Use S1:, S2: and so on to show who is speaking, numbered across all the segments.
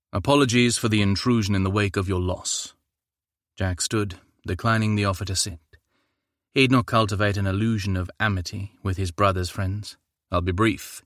S1: Apologies for the intrusion in the wake of your loss. Jack stood, declining the offer to sit. He'd not cultivate an illusion of amity with his brother's friends. I'll be brief.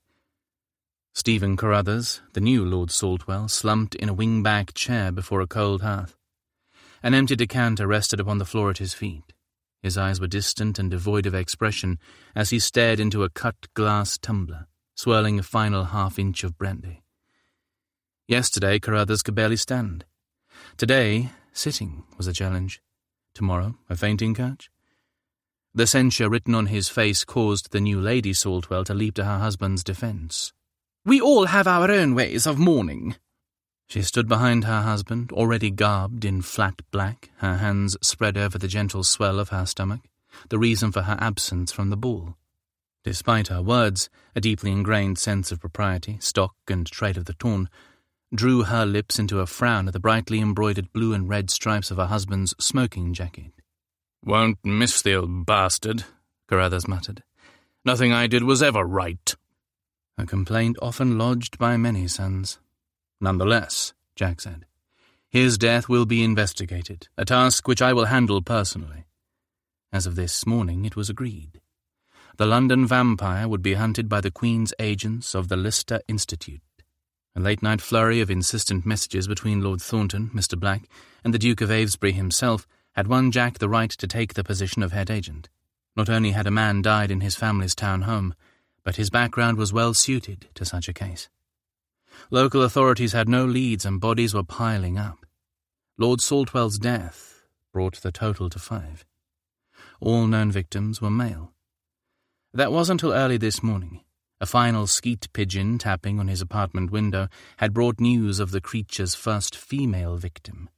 S1: Stephen Carruthers, the new Lord Saltwell, slumped in a wing-back chair before a cold hearth. An empty decanter rested upon the floor at his feet. His eyes were distant and devoid of expression as he stared into a cut-glass tumbler, swirling a final half-inch of brandy. Yesterday, Carruthers could barely stand. Today, sitting was a challenge. Tomorrow, a fainting couch. The censure written on his face caused the new Lady Saltwell to leap to her husband's defence. "We all have our own ways of mourning." She stood behind her husband, already garbed in flat black, her hands spread over the gentle swell of her stomach, the reason for her absence from the ball. Despite her words, a deeply ingrained sense of propriety, stock and trade of the torn, drew her lips into a frown at the brightly embroidered blue and red stripes of her husband's smoking jacket. "Won't miss the old bastard," Carruthers muttered. "Nothing I did was ever right." A complaint often lodged by many sons. "Nonetheless," Jack said, "his death will be investigated, a task which I will handle personally." As of this morning, it was agreed. The London vampire would be hunted by the Queen's agents of the Lister Institute. A late-night flurry of insistent messages between Lord Thornton, Mr. Black, and the Duke of Avesbury himself had won Jack the right to take the position of head agent. Not only had a man died in his family's town home, but his background was well suited to such a case. Local authorities had no leads and bodies were piling up. Lord Saltwell's death brought the total to 5. All known victims were male. That wasn't until early this morning. A final skeet pigeon tapping on his apartment window had brought news of the creature's first female victim.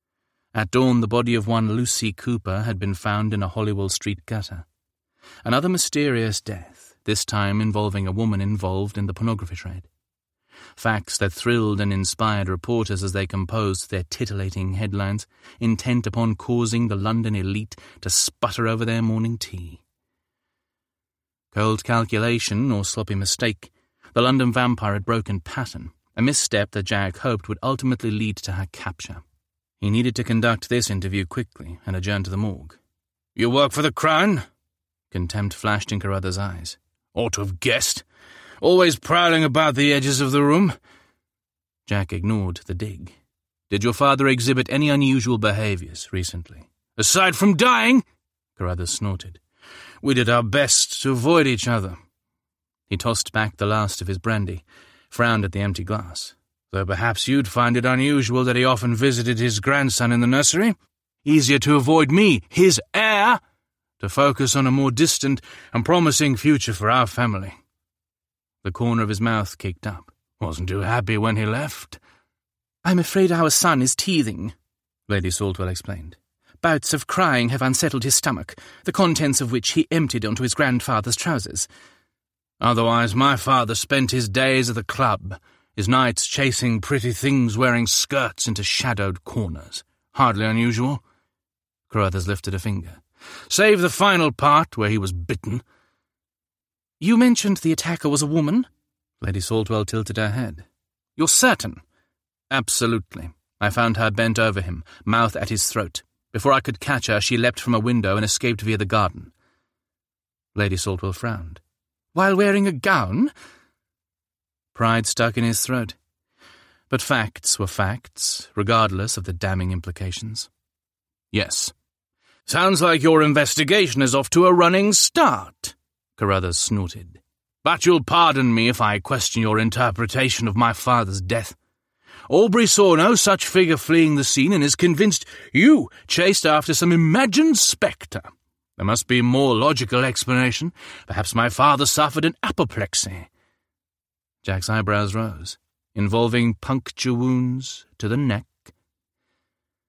S1: At dawn, the body of one Lucy Cooper had been found in a Holywell Street gutter. Another mysterious death, this time involving a woman involved in the pornography trade. Facts that thrilled and inspired reporters as they composed their titillating headlines, intent upon causing the London elite to sputter over their morning tea. Cold calculation or sloppy mistake, the London vampire had broken pattern, a misstep that Jack hoped would ultimately lead to her capture. He needed to conduct this interview quickly and adjourn to the morgue. "You work for the Crown?" Contempt flashed in Carruthers' eyes. "Ought to have guessed. Always prowling about the edges of the room." Jack ignored the dig. "Did your father exhibit any unusual behaviours recently?" "Aside from dying?" Carruthers snorted. "We did our best to avoid each other." He tossed back the last of his brandy, frowned at the empty glass. "Though perhaps you'd find it unusual that he often visited his grandson in the nursery. Easier to avoid me, his heir, to focus on a more distant and promising future for our family." The corner of his mouth kicked up. "Wasn't too happy when he left." "I'm afraid our son is teething," Lady Saltwell explained. "Bouts of crying have unsettled his stomach, the contents of which he emptied onto his grandfather's trousers." "Otherwise my father spent his days at the club, his nights chasing pretty things wearing skirts into shadowed corners. Hardly unusual." Carruthers lifted a finger. "Save the final part where he was bitten." "You mentioned the attacker was a woman?" Lady Saltwell tilted her head. "You're certain?" "Absolutely. I found her bent over him, mouth at his throat. Before I could catch her, she leapt from a window and escaped via the garden." Lady Saltwell frowned. "While wearing a gown?" Pride stuck in his throat. But facts were facts, regardless of the damning implications. "Yes." "Sounds like your investigation is off to a running start," Carruthers snorted. "But you'll pardon me if I question your interpretation of my father's death. Aubrey saw no such figure fleeing the scene and is convinced you chased after some imagined spectre. There must be a more logical explanation. Perhaps my father suffered an apoplexy." Jack's eyebrows rose, involving puncture wounds to the neck